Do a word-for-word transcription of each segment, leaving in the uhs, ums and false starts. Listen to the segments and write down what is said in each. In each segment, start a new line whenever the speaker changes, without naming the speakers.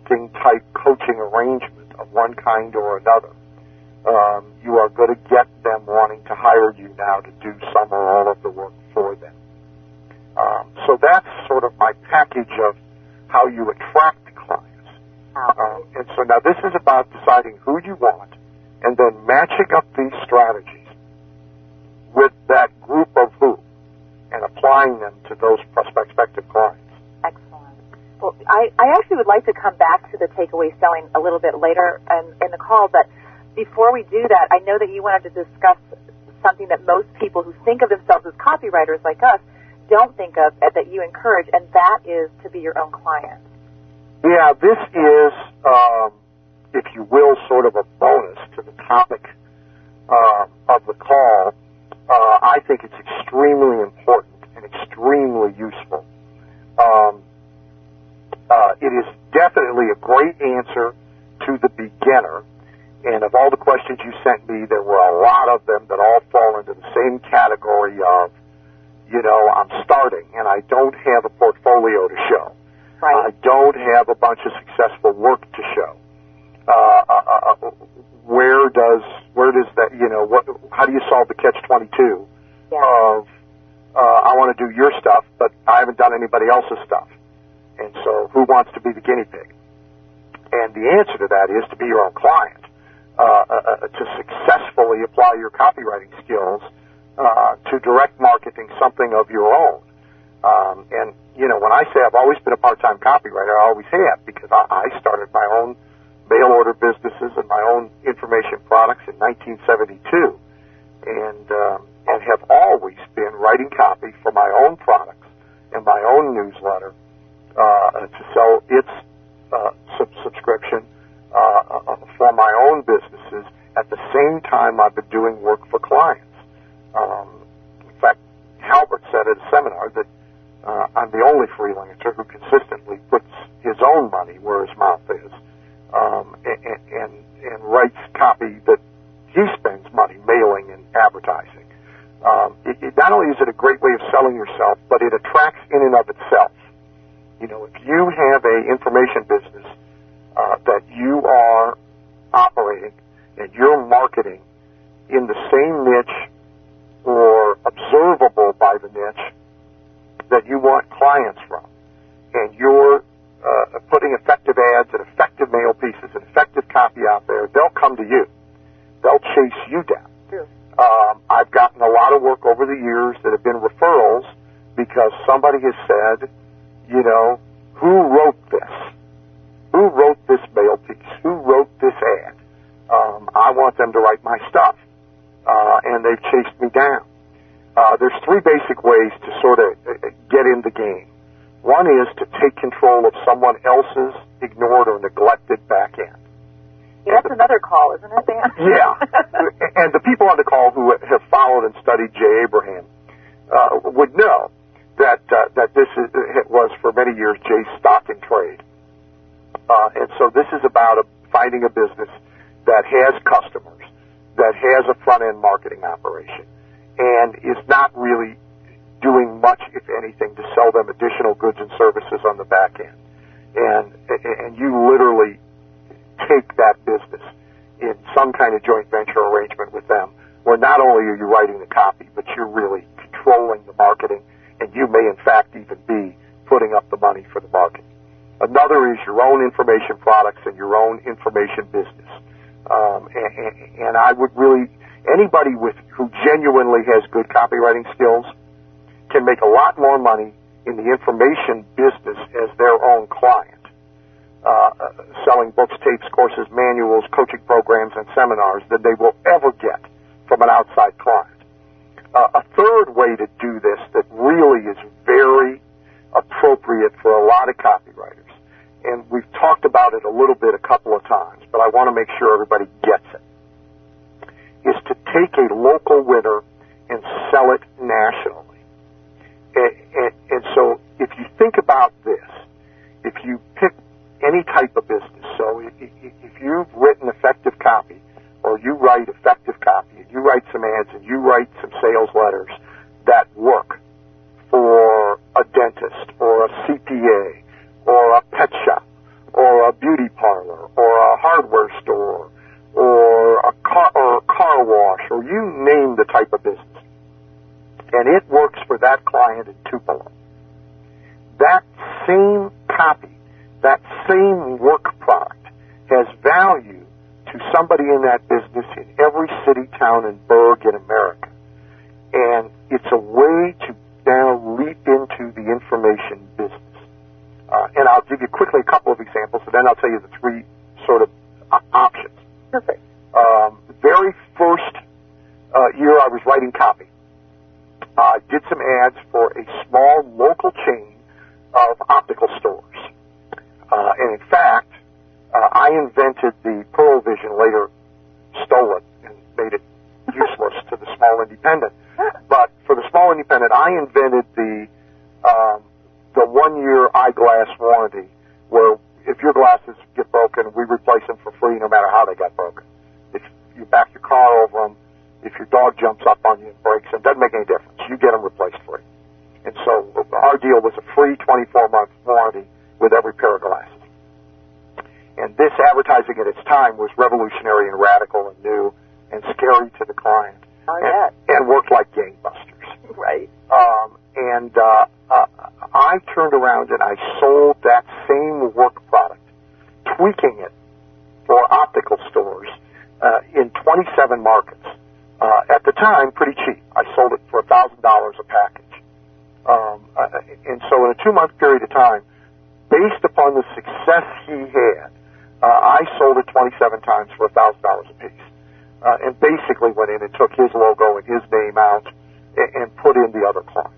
marketing-type coaching arrangement of one kind or another, um, you are going to get them wanting to hire you now to do some or all of the work for them. Um, so that's sort of my package of how you attract clients. Um, and so now this is about deciding who you want and then matching up these strategies with that group of who and applying them to those prospective clients.
Excellent. Well, I, I actually would like to come back to the takeaway selling a little bit later in, in the call, but before we do that, I know that you wanted to discuss something that most people who think of themselves as copywriters like us don't think of, that you encourage, and that is to be your own client.
Yeah, this is, um, if you will, sort of a bonus to the topic uh, of the call. Uh, I think it's extremely important and extremely useful. Um, uh, it is definitely a great answer to the beginner. And of all the questions you sent me, there were a lot of them that all fall into the same category of, you know, I'm starting and I don't have a portfolio to show.
Right.
I don't have a bunch of successful work to show. Uh, uh, uh, where does where does that, you know, what? How do you solve the catch twenty-two
yeah.
of uh, I want to do your stuff, but I haven't done anybody else's stuff, and so who wants to be the guinea pig? And the answer to that is to be your own client, uh, uh, to successfully apply your copywriting skills uh, to direct marketing something of your own. Um, and you know, when I say I've always been a part-time copywriter, I always have, because I, I started my own mail order businesses and my own information products in nineteen seventy-two, and um, and have always been writing copy for my own products and my own newsletter uh, to sell its uh, sub- subscription uh, for my own businesses. At the same time, I've been doing work for clients. Um, in fact, Halbert said at a seminar that uh, I'm the only freelancer who consistently puts his own money where his mouth is. Um, and, and, and writes copy that he spends money mailing and advertising. Um, it, it, not only is it a great way of selling yourself, but it attracts in and of itself. You know, if you have a information business uh, that you are operating and you're marketing in the same niche or observable by the niche that you want clients from, and you're Uh, putting effective ads and effective mail pieces and effective copy out there, they'll come to you. They'll chase you down.
True.
Um, I've gotten a lot of work over the years that have been referrals because somebody has said, you know, who wrote this? Who wrote this mail piece? Who wrote this ad? Um, I want them to write my stuff. Uh, and they've chased me down. Uh, there's three basic ways to sort of get in the game. One is to take control of someone else's ignored or neglected back end.
Yeah, that's the, another call, isn't it, Dan?
Yeah. And the people on the call who have followed and studied Jay Abraham uh, would know that uh, that this is, it was for many years Jay's stock and trade. Uh, and so this is about a, finding a business that has customers, that has a front-end marketing operation, and is not really doing much, if anything, to sell them additional goods and services on the back end. And and you literally take that business in some kind of joint venture arrangement with them, where not only are you writing the copy, but you're really controlling the marketing, and you may, in fact, even be putting up the money for the marketing. Another is your own information products and your own information business. Um, and, and, and I would really, anybody with who genuinely has good copywriting skills can make a lot more money in the information business as their own client, uh, selling books, tapes, courses, manuals, coaching programs, and seminars than they will ever get from an outside client. Uh, a third way to do this that really is very appropriate for a lot of copywriters, and we've talked about it a little bit a couple of times, but I want to make sure everybody gets it, is to take a local winner and sell it nationally. And, and, and so if you think about this, if you pick any type of business, so if, if you've written effective copy, or you write effective copy, and you write some ads, and you write some sales letters that work for a dentist, or a C P A, or a pet shop, or a beauty for that client in Tupelo. That same copy, that same work product has value to somebody in that business in every city, town, and burg in America. And it's a way to now leap into the information business. Uh, and I'll give you quickly a couple of examples, and then I'll tell you the three sort of uh, options.
Perfect.
Um, very first uh, year I was writing copy, I uh, did some ads for a small local chain of optical stores. Uh, and in fact, uh, I invented the Pearl Vision, later stole it and made it useless to the small independent. But for the small independent, I invented the um, the one-year eyeglass warranty, where if your glasses get broken, we replace them for free no matter how they got broken. If you back your car over them, if your dog jumps up on you and breaks them, doesn't make any difference. You get them replaced free. And so our deal was a free twenty-four month warranty with every pair of glasses. And this advertising at its time was revolutionary and radical and new and scary to the client.
Oh,
and,
yeah.
and worked like gangbusters.
Right.
Um, and uh, uh, I turned around and I sold that same work product, tweaking it for optical stores uh, in twenty-seven markets. Uh, at the time, pretty cheap. I sold it for one thousand dollars a package. Um, uh, and so in a two-month period of time, based upon the success he had, uh, I sold it twenty-seven times for one thousand dollars a piece. Uh, and basically went in and took his logo and his name out and, and put in the other clients.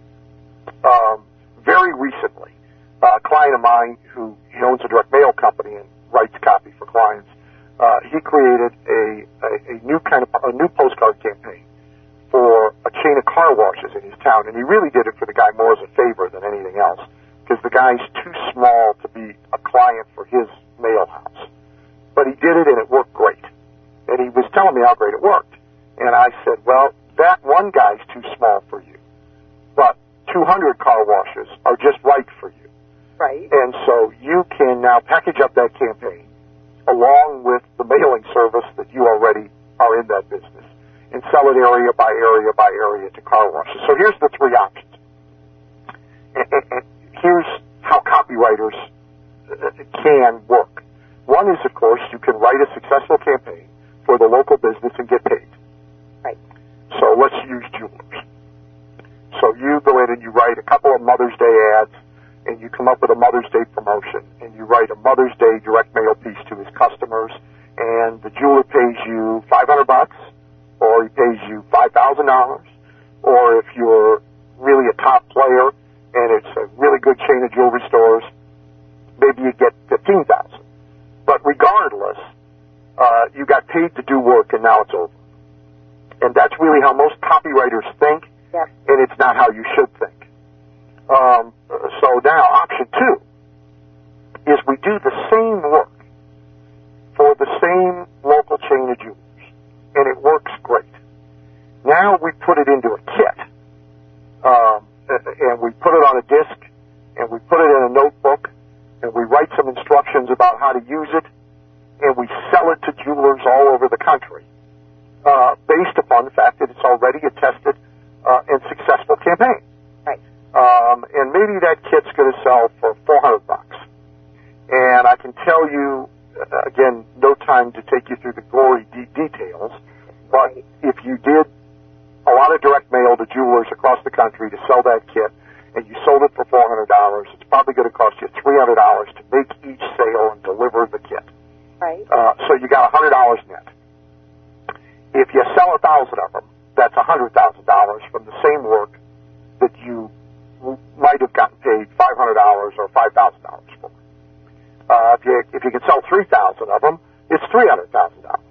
Um, very recently, uh, a client of mine who he owns a direct mail company and writes copy for clients, uh, he created a, a, a new kind of a new postcard campaign for a chain of car washes in his town, and he really did it for the guy more as a favor than anything else, because the guy's too small to be a client for his mail house. But he did it, and it worked great. And he was telling me how great it worked. And I said, well, that one guy's too small for you, but two hundred car washes are just right for you.
Right.
And so you can now package up that campaign along with the mailing service that you already are in that business and sell it area by area by area to car washes. So here's the three options. And, and, and here's how copywriters can work. One is, of course, you can write a successful campaign for the local business and get paid.
Right.
So let's use jewelers. So you go in and you write a couple of Mother's Day ads, and you come up with a Mother's Day promotion, and you write a Mother's Day direct mail piece to his customers, and the jeweler pays you five hundred bucks, or he pays you five thousand dollars, or if you're really a top player and it's a really good chain of jewelry stores, maybe you get fifteen thousand dollars. But regardless, uh, you got paid to do work, and now it's over. And that's really how most copywriters think,
yep.
And it's not how you should think. Um, so now, option two is we do the same work for the same local chain of jewelers, and it works great. Now we put it into a kit, um, and we put it on a disc, and we put it in a notebook, and we write some instructions about how to use it, and we sell it to jewelers all over the country, uh, based upon the fact that it's already a tested uh, and successful campaign.
Right.
Um, and maybe that kit's going to sell for four hundred bucks. And I can tell you, uh, again, no time to take you through the gory de- details, but right. If you did a lot of direct mail to jewelers across the country to sell that kit, and you sold it for four hundred dollars, it's probably going to cost you three hundred dollars to make each sale and deliver the kit.
Right.
Uh, so you got one hundred dollars net. If you sell one thousand of them, that's one hundred thousand dollars from the same work that you might have gotten paid five hundred dollars or five thousand dollars for. Uh, if you if you can sell three thousand of them, it's three hundred thousand dollars.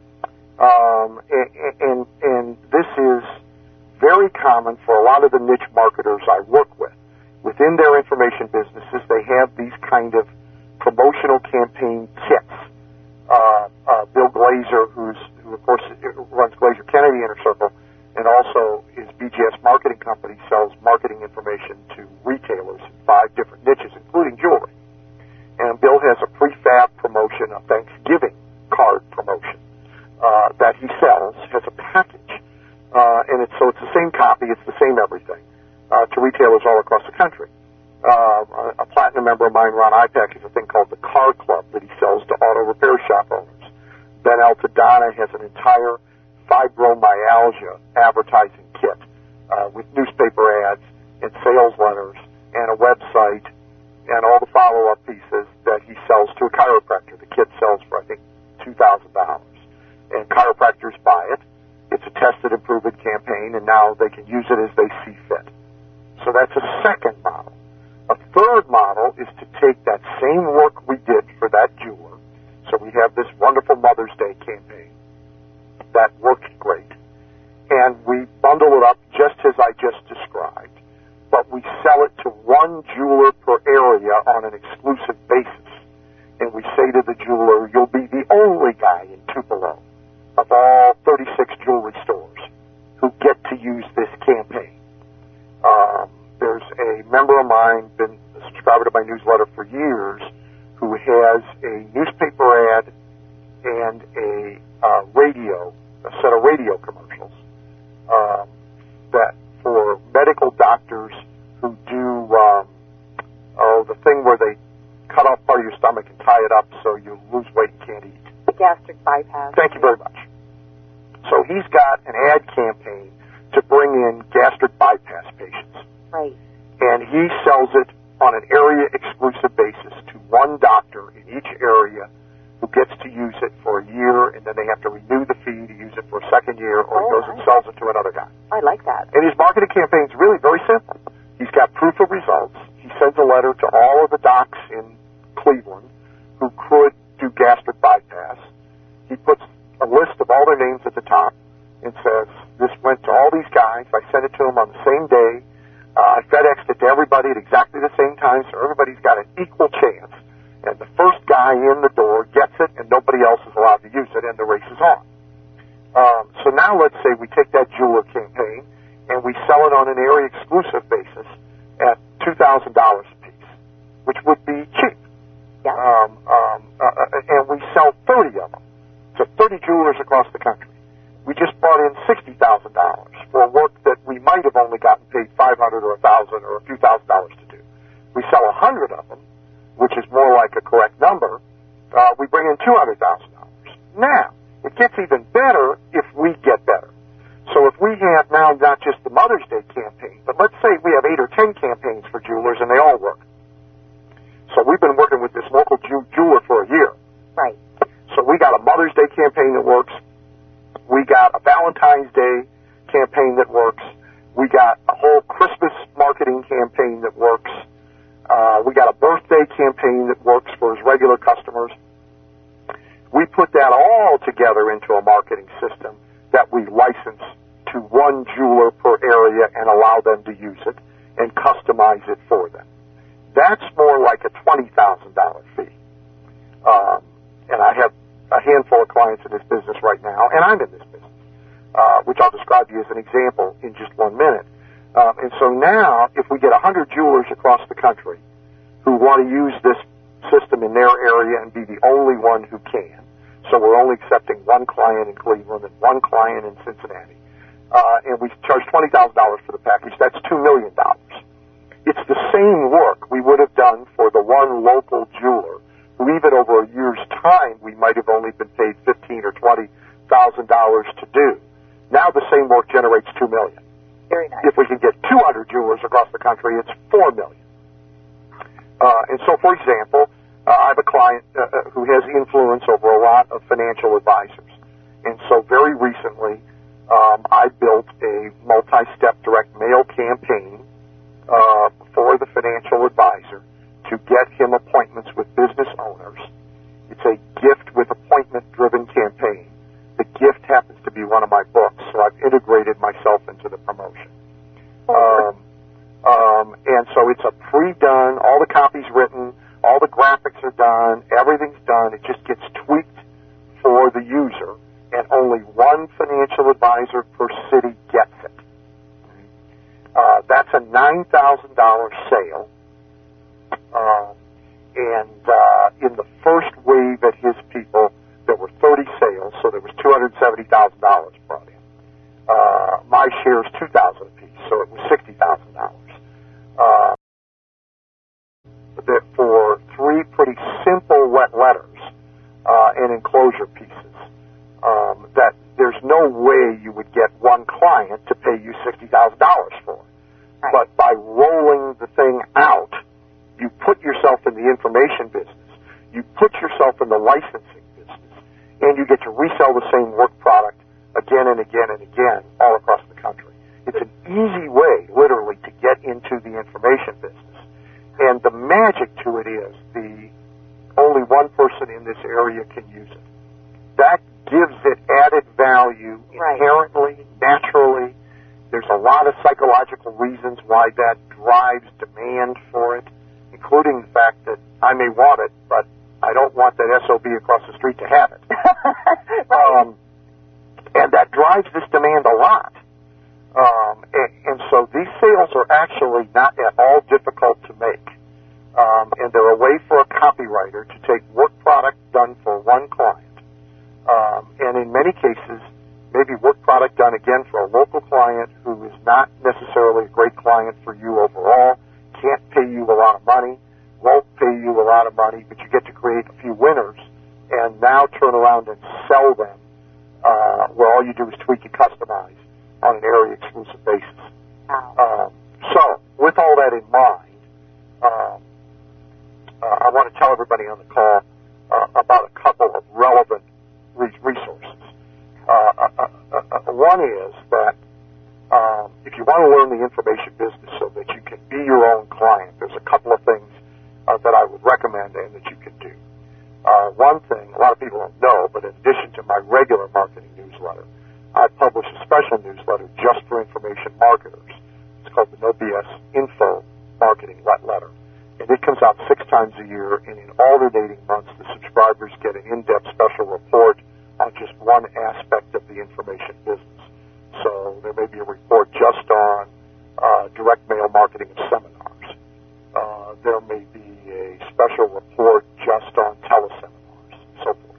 Um, and, and and this is very common for a lot of the niche marketers I work with. Within their information businesses, they have these kind of promotional campaign kits. Uh, uh, Bill Glazer, who's who of course runs Glazer Kennedy Inner Circle, and also his B G S marketing company sells marketing information to retailers in five different niches, including jewelry. And Bill has a prefab promotion, a Thanksgiving card promotion uh, that he sells, has a package, uh, and it's so it's the same copy, it's the same everything. uh, to retailers all across the country. Uh, a, a platinum member of mine, Ron Ipak, has a thing called the Car Club that he sells to auto repair shop owners. Ben Altadonna has an entire fibromyalgia advertising kit uh, with newspaper ads and sales letters and a website and all the follow-up pieces that he sells to a chiropractor. The kit sells for, I think, two thousand dollars. And chiropractors buy it. It's a tested and proven campaign, and now they can use it as they see fit. So that's a second model. A third model is to take that same work we did for that jeweler. So we have this wonderful Mother's Day campaign that worked great, and we bundle it up just as I just described, but we sell it to one jeweler per area on an exclusive basis. And we say to the jeweler, you'll be the only guy in Tupelo of all thirty-six jewelry stores who get to use this campaign. Um, there's a member of mine, been a subscriber to my newsletter for years, who has a newspaper ad and a uh, radio, a set of radio commercials um, that for medical doctors who do um, oh the thing where they cut off part of your stomach and tie it up so you lose weight and can't eat.
The gastric bypass.
Thank you very much. So he's got an ad campaign to bring in gastric bypass patients.
Right.
And he sells it on an area-exclusive basis to one doctor in each area who gets to use it for a year, and then they have to renew the fee to use it for a second year, or
oh,
he goes
nice.
and sells it to another guy.
I like that.
And his marketing campaign is really very simple. He's got proof of results. He sends a letter to all of the docs in Cleveland who could do gastric bypass. He puts a list of all their names at the top and says, this went to all these guys. I sent it to them on the same day. Uh, I FedExed it to everybody at exactly the same time, so everybody's got an equal chance. And the first guy in the door gets it, and nobody else is allowed to use it, and the race is on. Um, so now let's say we take that jeweler campaign, and we sell it on an area-exclusive basis at two thousand dollars a piece, which would be cheap.
Yeah.
Um, um, uh, and we sell thirty of them to thirty jewelers across the country. We just brought in sixty thousand dollars for work that we might have only gotten paid five hundred dollars or one thousand dollars or a few thousand dollars to do. We sell one hundred of them, which is more like a correct number. Uh, we bring in two hundred thousand dollars. Now, it gets even better if we get better. So if we have now not just the Mother's Day campaign, but let's say we have eight or ten campaigns for jewelers and they all work. So we've been working with this local jew- jeweler for a year.
Right.
So we got a Mother's Day campaign that works. We got a Valentine's Day campaign that works. We got a whole Christmas marketing campaign that works. Uh, we got a birthday campaign that works for his regular customers. We put that all together into a marketing system that we license to one jeweler per area and allow them to use it and customize it for them. That's more like a twenty thousand dollars fee. Um, and I have a handful of clients in this business right now, and I'm in this business, uh, which I'll describe to you as an example in just one minute. Um, and so now, if we get one hundred jewelers across the country who want to use this system in their area and be the only one who can, so we're only accepting one client in Cleveland and one client in Cincinnati, uh, and we charge twenty thousand dollars for the package, that's two million dollars. It's the same work we would have done for the one local jeweler who even over a year's time we might have only been paid fifteen thousand dollars or twenty thousand dollars to do. Now the same work generates two million dollars.
Very nice.
If we can get two hundred jewelers across the country, it's four million dollars. Uh, and so, for example, uh, I have a client uh, who has influence over a lot of financial advisors. And so very recently, um, I built a multi-step direct mail campaign uh, for the financial advisor to get him appointments with business owners. It's a gift with appointment-driven campaign. The gift happens to be one of my books, so I've integrated myself into the promotion. Um, um, and so it's a pre-done, all the copies written, all the graphics are done, everything's done. It just gets tweaked for the user, and only one financial advisor per city gets it. Uh, that's a nine thousand dollars sale. Um, and uh, in the first wave at his people, there were thirty sales, so there was two hundred seventy thousand dollars brought in. Uh, my share is two thousand dollars apiece, so it was sixty thousand dollars. by rolling the thing out, you put yourself in the information business, you put yourself in the licensing business, and you get to resell the same work product again and again and again all across the country. It's an easy way, literally, to get into the information business. And the magic to it is the only one person in this area can use it. That gives it added value inherently, naturally. There's a lot of psychological reasons why that drives demand for it, including the fact that I may want it, but I don't want that S O B across the street to have it.
Right.
um, and that drives this demand a lot. Um, and, and so these sales are actually not at all difficult to make. Um, and they're a way for a copywriter to take work product done for one client. Um, and in many cases, maybe work product done again for a local client who is not necessarily a great client for you overall, can't pay you a lot of money, won't pay you a lot of money, but you get to create a few winners and now turn around and sell them, uh, where all you do is tweak and customize on an area-exclusive basis.
Wow.
Um, so, with all that in mind, um, uh, I want to tell everybody on the call uh, about a couple of relevant re- resources. Uh, uh, uh, uh, one is that um, if you want to learn the information business so that you can be your own client, there's a couple of things uh, that I would recommend and that you can do. Uh, one thing, a lot of people don't know, but in addition to my regular marketing newsletter, I publish a special newsletter just for information marketers. It's called the No B S Info Marketing Letter. And it comes out six times a year, and in alternating months, the subscribers get an in-depth special report on just one aspect of the information business. So there may be a report just on uh, direct mail marketing of seminars. Uh, there may be a special report just on teleseminars, and so forth.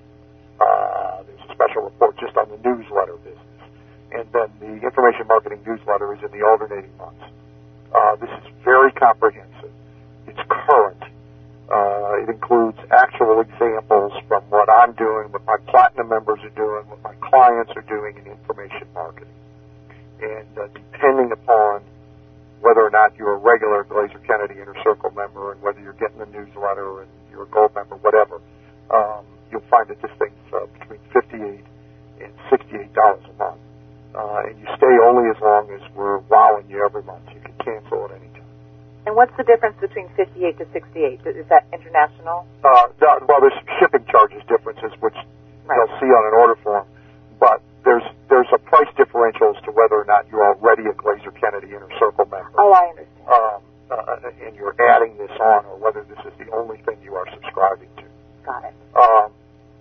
Uh, there's a special report just on the newsletter business. And then the information marketing newsletter is in the alternating months. Uh, this is very comprehensive. It's current. Uh, it includes actual examples from what I'm doing, what my platinum members are doing, what my clients are doing in information marketing. And uh, depending upon whether or not you're a regular Glazer Kennedy Inner Circle member and whether you're getting the newsletter and you're a gold member, whatever, um, you'll find that this thing's uh, between fifty-eight dollars and sixty-eight dollars a month. Uh, and you stay only as long as we're wowing you every month. You can cancel at any time.
And what's the difference between fifty-eight to sixty-eight? Is that international?
Uh, the, well, there's shipping charges differences, which
right.
they'll see on an order form. But there's there's a price differential as to whether or not you're already a Glazer Kennedy Inner Circle member.
Oh, I understand.
Um, uh, and you're adding this on, or whether this is the only thing you are subscribing to.
Got it.
Um,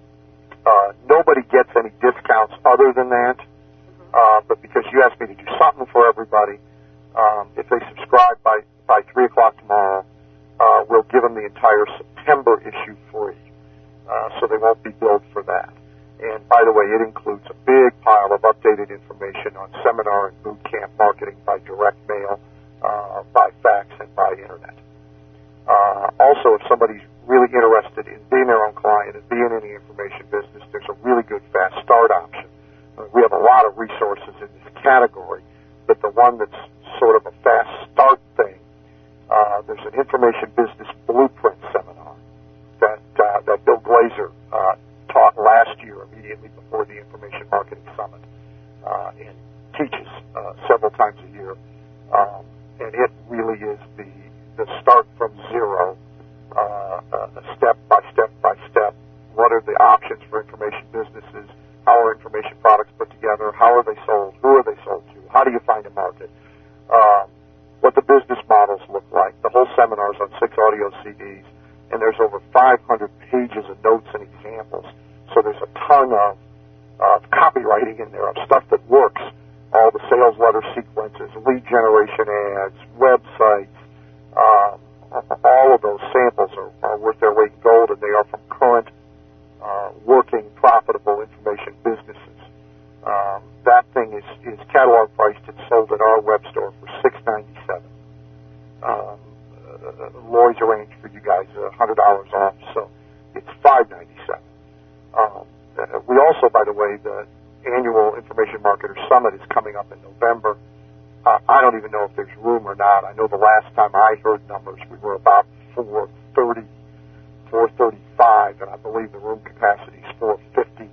uh, nobody gets any discounts other than that. Mm-hmm. Uh, but because you asked me to do something for everybody, um, if they subscribe by, by three o'clock tomorrow, uh, we'll give them the entire September issue free. Uh, so they won't be billed for that. And by the way, it includes a big pile of updated information on seminar and boot camp marketing by direct mail, uh, by fax, and by internet. Uh, also, if somebody's really interested in being their own client and being in the information business, there's a really good fast start option. Uh, we have a lot of resources in this category, but the one that's sort of a fast start thing, uh, there's an information business blueprint seminar that uh, that Bill Glazer uh, taught last year immediately before the Information Marketing Summit uh, and teaches uh, several times a year. Um, and it really is the, the start from zero, uh, uh, step by step by step. What are the options for information businesses? How are information products put together? How are they sold? Who are they sold to? How do you find a market? Um, what the business models look like. The whole seminar's on six audio C Ds. And there's over five hundred pages of notes and examples. So there's a ton of uh, copywriting in there of stuff that works. All the sales letter sequences, lead generation ads, websites, um, all of last time I heard numbers, we were about four thirty, four thirty-five, and I believe the room capacity is four fifty.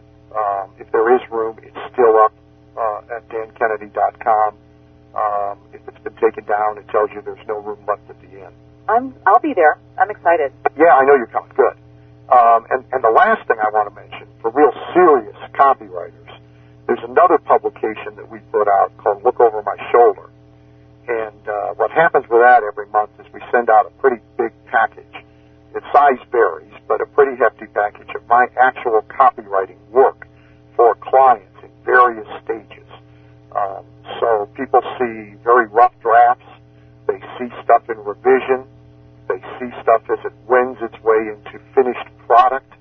Um, if there is room, it's still up uh, at dan kennedy dot com. Um, if it's been taken down, it tells you there's no room left at the end.
I'm, I'll be there. I'm excited.
Yeah, I know you're coming. Good. Um, and, and the last thing I want to mention, for real serious copywriters, there's another publication that we put out called Look Over My Shoulder. And uh, what happens with that every month is we send out a pretty big package. Its size varies, but a pretty hefty package of my actual copywriting work for clients in various stages. Um, so people see very rough drafts. They see stuff in revision. They see stuff as it wends its way into finished product,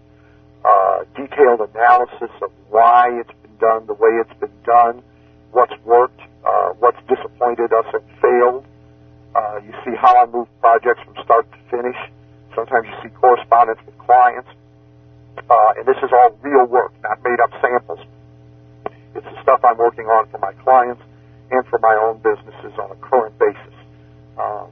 uh, detailed analysis of why it's been done the way it's been done, what's worked, uh, what's disappointed us and failed. Uh, you see how I move projects from start to finish. Sometimes you see correspondence with clients. Uh, and this is all real work, not made-up samples. It's the stuff I'm working on for my clients and for my own businesses on a current basis. Um,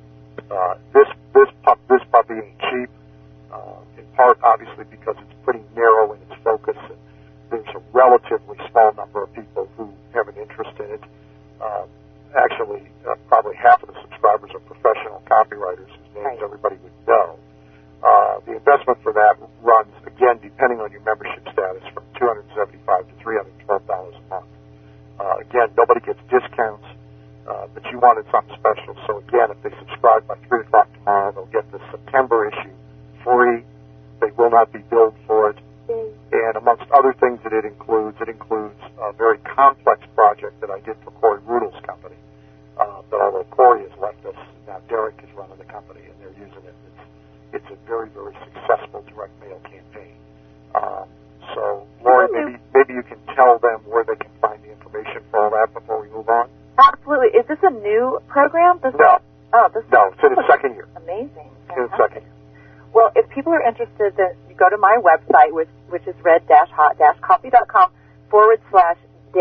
uh, this this pup this puppy ain't cheap, uh, in part obviously because it's pretty narrow in its focus. And there's a relatively small number of people who have an interest in it. Uh, actually, uh, probably half of the subscribers are professional copywriters whose names
right.
everybody would know. Uh, the investment for that runs, again, depending on your membership status, from two hundred seventy-five dollars to three hundred twelve dollars a month. Uh, again, nobody gets discounts, uh, but you wanted something special. So, again, if they subscribe by three o'clock tomorrow, they'll get the September issue free. They will not be billed for it. And amongst other things that it includes, it includes a very complex project that I did for Corey Rudel's company. Uh, but although Corey has left us, now Derek is running the company, and they're using it. It's, it's a very, very successful direct mail campaign. Um, so, Lori, maybe maybe you can tell them where they can find the information for all that before we move on.
Absolutely. Is this a new program? This
No.
Is, oh, this
no,
is,
it's in its second year.
Amazing.
It's in its second year.
Well, if people are interested, then you go to my website, which, which is red-hot-coffee.com forward slash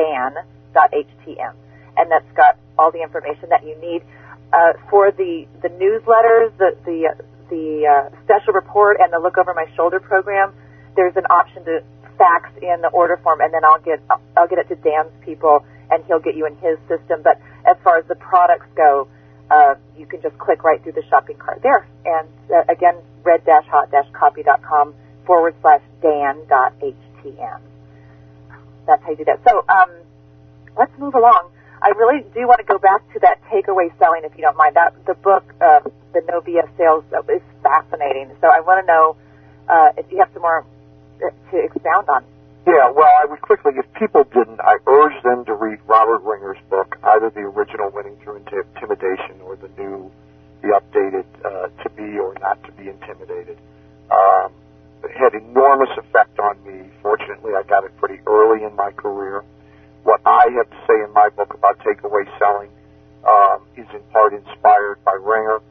dan.htm. And that's got all the information that you need. Uh, for the, the newsletters, the, the, uh, the uh, special report, and the Look Over My Shoulder program, there's an option to fax in the order form, and then I'll get, I'll get it to Dan's people, and he'll get you in his system. But as far as the products go, uh, you can just click right through the shopping cart there. And uh, again, red-hot-coffee.com forward slash dan.htm. That's how you do that. So um, let's move along. I really do want to go back to that takeaway selling, if you don't mind. That the book, uh, the No B S Sales, uh, is fascinating. So I want to know uh, if you have some more to expound on.
Yeah, well, I would quickly, if people didn't, I urge them to read Robert Ringer's book, either the original Winning Through Intimidation or the new, the updated uh, To Be or Not to Be Intimidated. Um, it had enormous effect on me. Fortunately, I got it pretty early in my career. What I have to say in my book about takeaway selling um, is in part inspired by Ringer.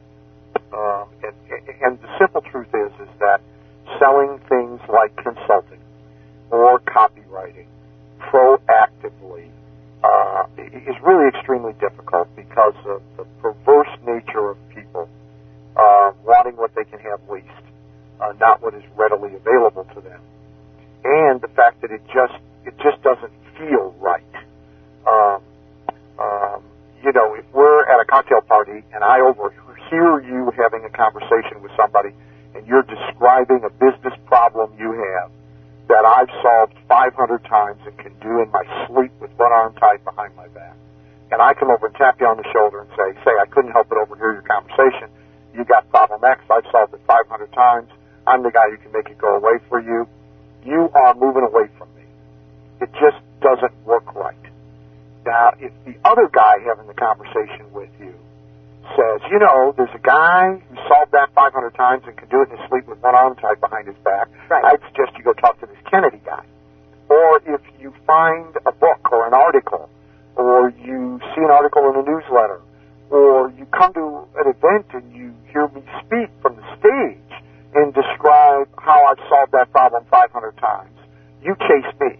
Um, and, and the simple truth is, is that selling things like consulting or copywriting proactively uh, is really extremely difficult because of the perverse nature of people uh, wanting what they can have least, uh, not what is readily available to them, and the fact that it just it just doesn't feel right. Um, um, you know, if we're at a cocktail party and I overhear you having a conversation with somebody and you're describing a business problem you have that I've solved five hundred times and can do in my sleep with one arm tied behind my back, and I come over and tap you on the shoulder and say, say, I couldn't help but overhear your conversation. You got problem X. I've solved it five hundred times. I'm the guy who can make it go away for you. You are moving away from me. It just doesn't work right. Now, if the other guy having the conversation with you says, you know, there's a guy who solved that five hundred times and can do it in his sleep with one arm tied behind his back,
right.
I'd suggest you go talk to this Kennedy guy. Or if you find a book or an article, or you see an article in a newsletter, or you come to an event and you hear me speak from the stage and describe how I've solved that problem five hundred times, you chase me.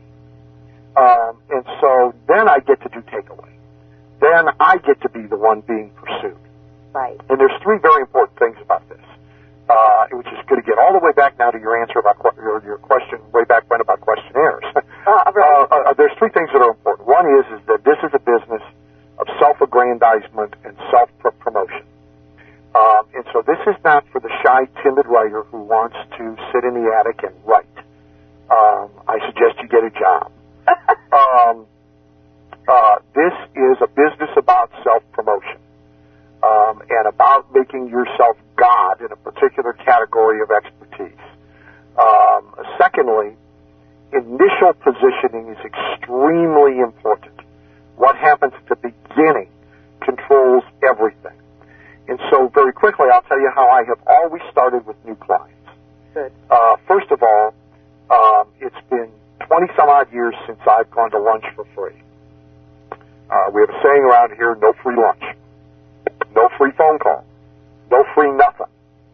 Um, and so then I get to do takeaway. Then I get to be the one being pursued.
Right.
And there's three very important things about this, uh, which is going to get all the way back now to your answer about qu- your, your question way back when about questionnaires.
Uh, right.
uh, uh, there's three things that are important. One is, is that this is a business of self-aggrandizement and self-promotion. Um, and so this is not for the shy, timid writer who wants to sit in the attic and write. Um, I suggest you get a job. um, uh, this is a business about self-promotion um, and about making yourself God in a particular category of expertise. Um, secondly, initial positioning is extremely important. What happens at the beginning controls everything. And so very quickly, I'll tell you how I have always started with new clients.
Good.
Uh, first of all, um, it's been twenty-some-odd years since I've gone to lunch for free. Uh, we have a saying around here, no free lunch, no free phone call, no free nothing.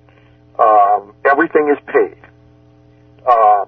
Um, everything is paid. Um,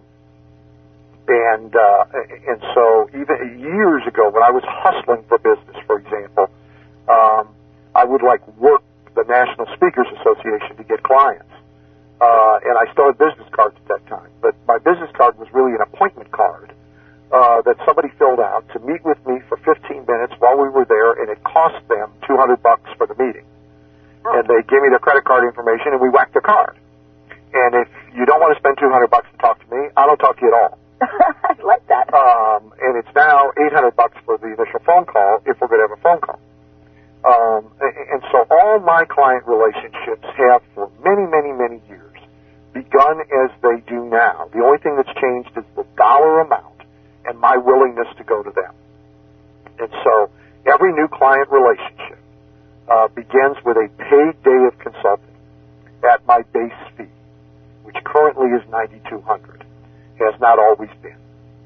and, uh, and so even years ago when I was hustling for business, for example, um, I would like work the National Speakers Association to get clients. Uh, and I still had business cards at that time. But my business card was really an appointment card uh, that somebody filled out to meet with me for fifteen minutes while we were there, and it cost them two hundred bucks for the meeting. Oh. And they gave me their credit card information, and we whacked their card. And if you don't want to spend two hundred bucks to talk to me, I don't talk to you at all.
I like that.
Um, and it's now eight hundred bucks for the initial phone call if we're going to have a phone call. Um, and so all my client relationships have for many, many, many years begun as they do now. The only thing that's changed is the dollar amount and my willingness to go to them. And so every new client relationship uh, begins with a paid day of consulting at my base fee, which currently is ninety-two hundred dollars. Has not always been.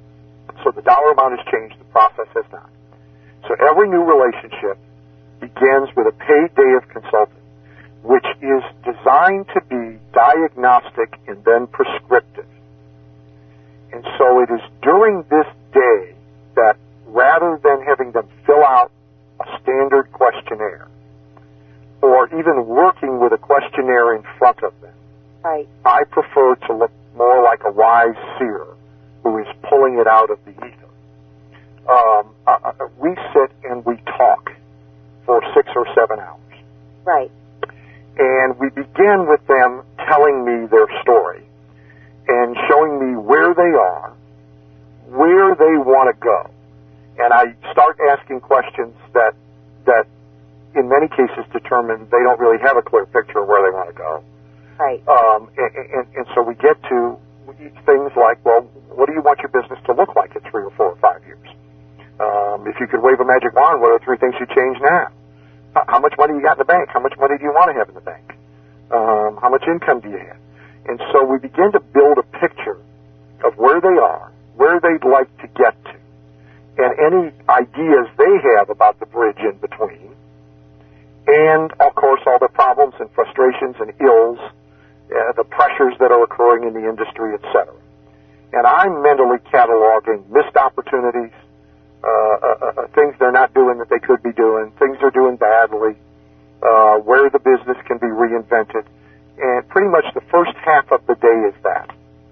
So the dollar amount has changed, the process has not. So every new relationship begins with a paid day of consulting, which is designed to be diagnostic and then prescriptive. And so it is during this day that rather than having them fill out a standard questionnaire or even working with a questionnaire in front of them,
right.
I prefer to look more like a wise seer who is pulling it out of the ether. Um, uh, we sit and we talk for six or seven hours.
Right.
And we begin with them telling me their story and showing me where they are, where they want to go. And I start asking questions that, that in many cases determine they don't really have a clear picture of where they want to go.
Right.
Um, and, and, and so we get to things like, well, what do you want your business to look like in three or four or five years? Um, if you could wave a magic wand, what are the three things you'd change now? How much money you got in the bank? How much money do you want to have in the bank? Um, how much income do you have? And so we begin to build a picture of where they are, where they'd like to get to, and any ideas they have about the bridge in between, and, of course, all the problems and frustrations and ills, uh, the pressures that are occurring in the industry, et cetera. And I'm mentally cataloging missed opportunities, uh, uh, uh, things they're not doing that they could be doing, things they're doing badly, uh, where the business can be reinvented. And pretty much the first half of the day is that.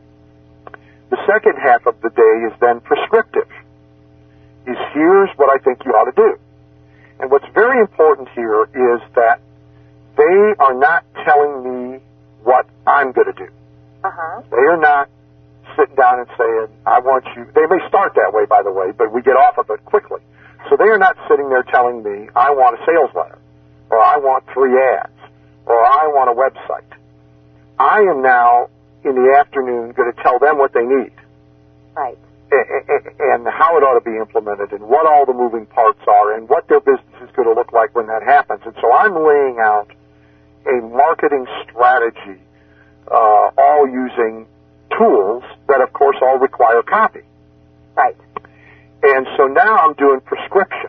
The second half of the day is then prescriptive. Is here's what I think you ought to do. And what's very important here is that they are not telling me what I'm going to do.
Uh-huh.
They are not sitting down and saying, I want you. They may start that way, by the way, but we get off of it quickly. So they are not sitting there telling me, I want a sales letter, or I want three ads, or I want a website. I am now, in the afternoon, going to tell them what they need.
Right.
And how it ought to be implemented, and what all the moving parts are, and what their business is going to look like when that happens. And so I'm laying out a marketing strategy, uh, all using tools that, of course, all require copy.
Right.
And so now I'm doing prescription.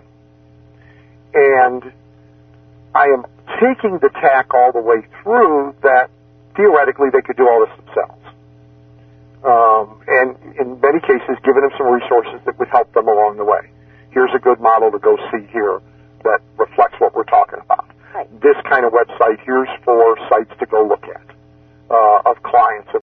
And I am taking the tack all the way through that theoretically they could do all this themselves. Um, and in many cases, giving them some resources that would help them along the way. Here's a good model to go see here that reflects what we're talking about.
Right.
this kind of website. Here's four sites to go look at uh, of clients